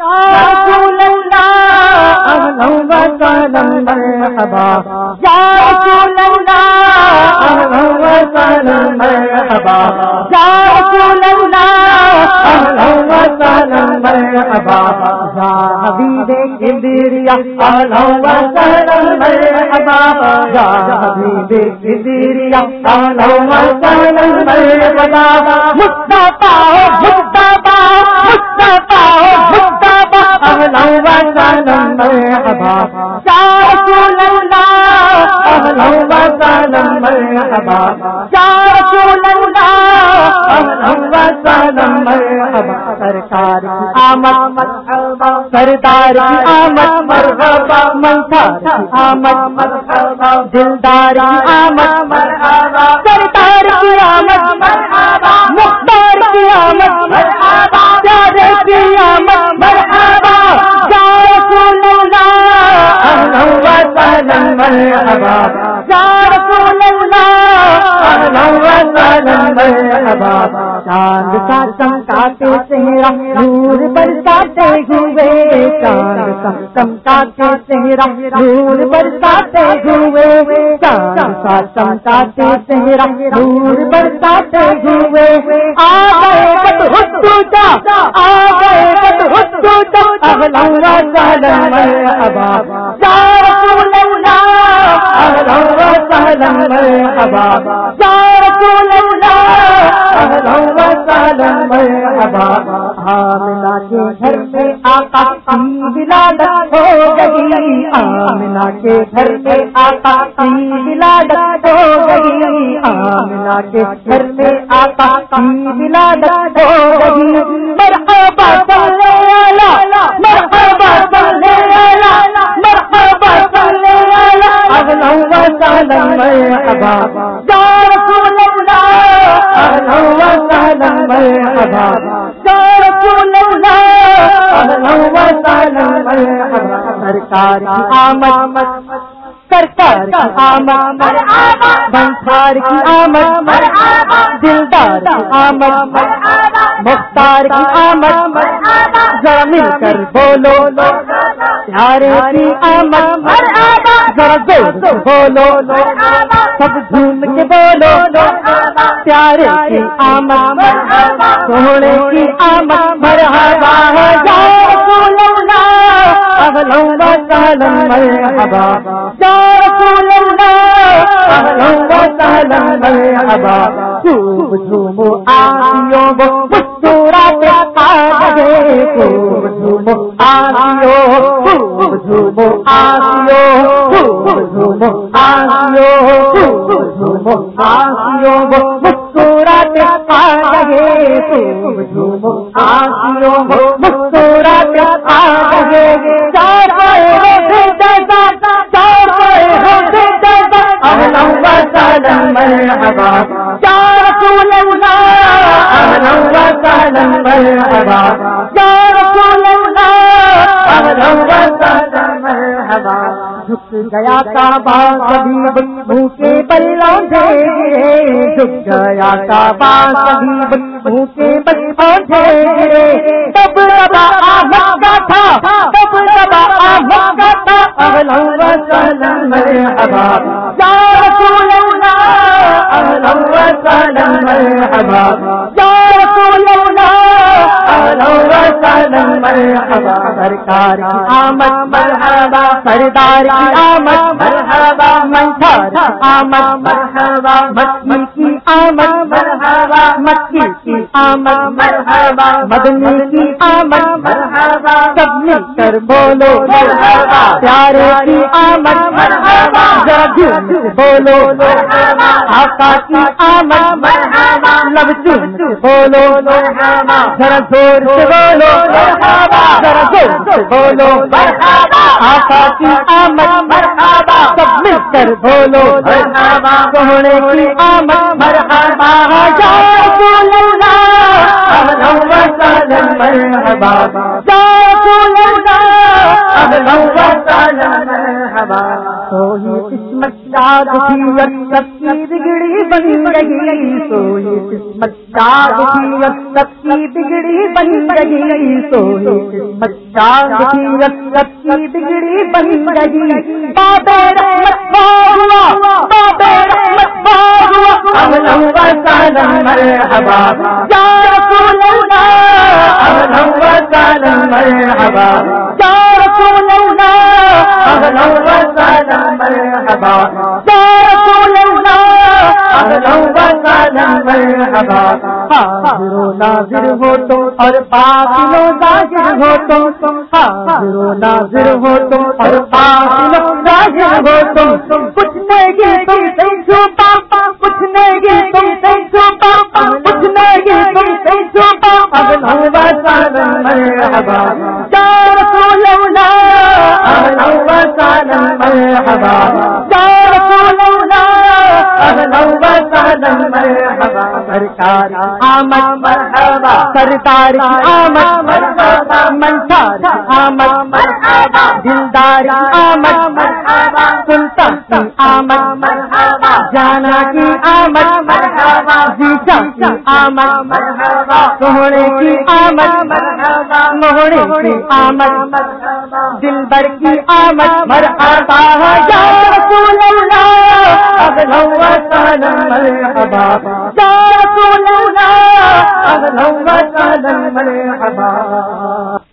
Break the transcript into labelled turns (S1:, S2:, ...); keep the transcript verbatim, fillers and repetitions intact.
S1: یا رسول اللہ اہلا و سہلا مرحبا یا رسول اللہ اہلا و سہلا مرحبا یا رسول اللہ اہلا و سہلا مرحبا یا حبیب کبریا اہلا و سہلا مرحبا یا حبیب کبریا اہلا و سہلا مرحبا مصطفیٰ مصطفیٰ مصطفیٰ مصطفیٰ اہلا و سہلا مرحبا یا رسول اللہ اہلا و سہلا مرحبا یا رسول اللہ اہلا و سہلا مرحبا سرکار کی آمد مرحبا سردار کی آمد مرحبا منصور کی آمد مرحبا دلدار کی آمد مرحبا سردار کی آمد مرحبا مختار کی آمد مرحبا پیارے کی آمد مرحبا یا رسول اللہ اہلا و سہلا مرحبا یا رسول اللہ اہلا و سہلا مرحبا چاند کا چمکاتے چہرہ نور برساتے ہوئے چاند کا چمکاتے چہرہ نور برساتے ہوئے چاند کا چمکاتے چہرہ نور برساتے ہوئے آ گئے بدحسودا آ گئے بدحسودا اہلا و سہلا مرحبا یا رسول اللہ اہلا و سہلا مرحبا یا رسول اللہ اہلا و سہلا مرحبا آمنہ کے گھر میں آقا کی ولادت ہو گئی آمنہ کے گھر میں آقا کی ولادت ہو گئی آمنہ کے گھر میں آقا کی ولادت ہو گئی مرحبا صلی علی مرحبا صلی علی مرحبا صلی علی اہلا و سہلا مرحبا یا رسول اللہ اہلا و سہلا مرحبا یا رسول اللہ اہلا و سہلا مرحبا سرکار کی آمد سرکار کی آمد مرحبا بنسار کی آمد مرحبا دلدار کی آمد مرحبا مختار کی آمد مرحبا ذرا مل کر بولو پیارے کی آمد مرحبا ذرا زور سے بولو سب جھوم کے بولو پیارے کی آمد مرحبا سونے کی آمد مرحبا یا رسول اللہ اہلا و سہلا مرحبا یا رسول اللہ اہلا و سہلا مرحبا خوب جھومو آسیوں وہ مسکراتے آگے خوب جھومو آسیوں خوب جھومو آسیوں خوب جھومو آسیوں خوب جھومو آسیوں وہ مسکراتے آگے خوب جھومو آسیوں وہ مسکراتے آگے چار آئے ہو جیسا چار آئے ہو جیسا اہلا و سہلا مرحبا یا رسول اللہ اہلا و سہلا مرحبا یا رسول اللہ اہلا و سہلا مرحبا جھک گیا کعبہ صلیب منہ کے بل آنکھے گرے جھک گیا کعبہ صلیب منہ کے بل آنکھے گرے تب ربا آمد کا تھا تب ربا آمد کا تھا اہلا و سہلا مرحبا یا رسول اللہ اہلا و سہلا مرحبا یا رسول اللہ اہلا و سہلا مرحبا سرکار کی آمد مرحبا سردار کی آمد مرحبا منصور کی آمد مرحبا مکی کی آمد مرحبا مکی کی آمد مرحبا مدنی کی آمد مرحبا سب مل کر بولو مرحبا پیارے کی آمد مرحبا ذرا جھوم کے بولو مرحبا آقا کی آمد مرحبا لب چوم کے بولو مرحبا ذرا زور سے بولو مرحبا ذرا زور سے بولو مرحبا آقا کی آمد مرحبا سب مل کر بولو مرحبا سونے کی آمد مرحبا یا رسول اللہ اہلا و سہلا مرحبا یا رسول اللہ اہلا و سہلا مرحبا سوئی قسمت شاد تھی اب سب کی بگڑی بن گئی، سوئی قسمت شاد تھی اب سب کی بگڑی بن گئی، سوئی قسمت شاد تھی اب سب کی بگڑی بن گئی، باب رحمت ہوا باب رحمت ہوا اہلا و سہلا مرحبا یا رسول اللہ، اہلا و سہلا مرحبا یا رسول اللہ، اہلا و سہلا مرحبا یا رسول اللہ، اہلا و سہلا مرحبا، حاضر و ناظر ہو تم اور باطن و ظاہر ہو تم، حاضر و ناظر ہو تم اور باطن و ظاہر ہو تم، کچھ نہیں تم سے چھپا کچھ نہیں تم سے چھپا کچھ نہیں تم سے چھپا، اہلا و سہلا مرحبا یا رسول اللہ، اہلا و سہلا مرحبا یا رسول اللہ، اہلا و سہلا مرحبا، سرکار آمد مرحبا، سردار آمد مرحبا، منصار آمد مرحبا، دلدار آمد مرحبا، سلطان کی آمد مرحبا، جانا کی آمد مرحبا، جیجا کی آمد مرحبا، سوہنے کی آمد مرحبا، موہنے کی آمد مرحبا، دلبر کی آمد مرحبا یا رسول اللہ، اہلا و سہلا مرحبا یا رسول اللہ، اہلا و سہلا مرحبا۔